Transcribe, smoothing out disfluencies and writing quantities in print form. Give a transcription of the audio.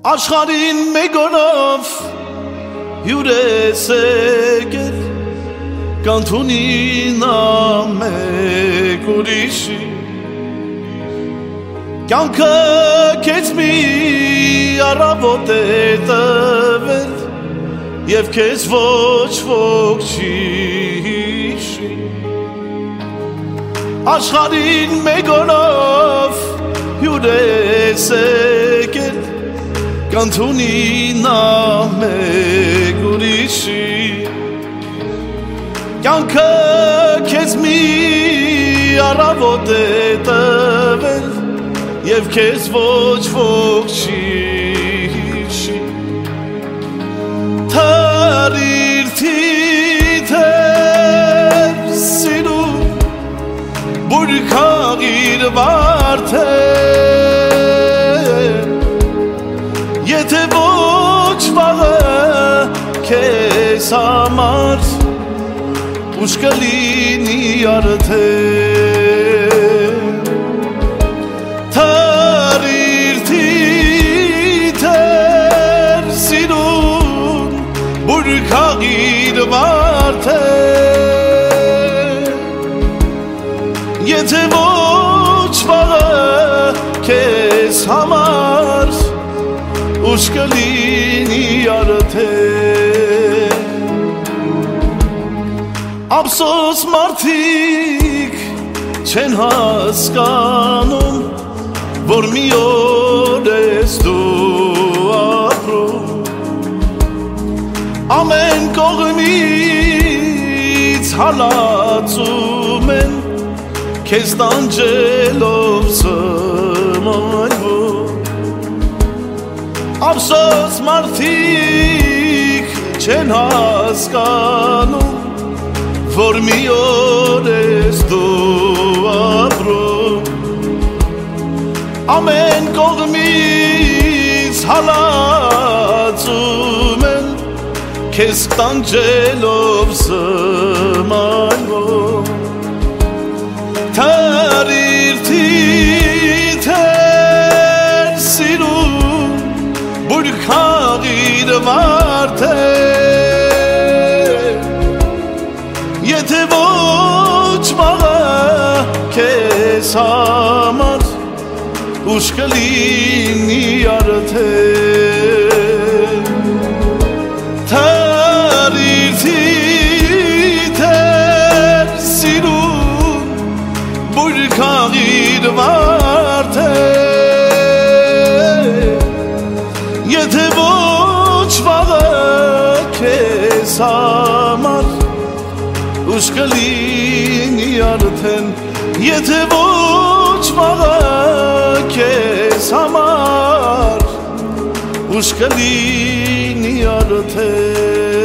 Աշխարհին մեկ օրով հյուրես եկել կանթունի նա մեկ ուրիշի կյանքը քեզ մի առավոտ է տվել և քեզ ոչ ոք չի հիշի աշխարհին մեկ օրով հյուրես եկել կանթունի նա մեկ ուրիշի կյանքը քեզ մի առավոտ է տվել և քեզ ոչ ոք չի հիշի թարիր թիթեր սիրում բուրքաղիր վարդեր եթե ոչ վաղը քեզ համար ուշ կլինի արդեն թարիր թիթեր սիրուն բուրքաղիր վարդեր եթե ոչ վաղը քեզ համար ուշ կլինի արդեն Ափսոս մարդիկ չեն հասկանում որ մի օր ես դու ապրում ամեն կողմից հալածում են քեզ տանջելով սմայվում Ափսոս մարդիկ չեն հասկանում որ մի օր ես դու ապրում ամեն կողմից հալածում են քեզ տանջելով սմայվում թարիր թիթեր սիրում բուրքաղիր վարդեր եթե ոչ վաղը քեզ համար ուշ կլինի արդեն թարիր թիթեր սիրուն բուրքաղիր վարդեր եթե ոչ վաղը քեզ համար ուշ կլինի արդեն եթե ոչ վաղը քեզ համար ուշ կլինի արդեն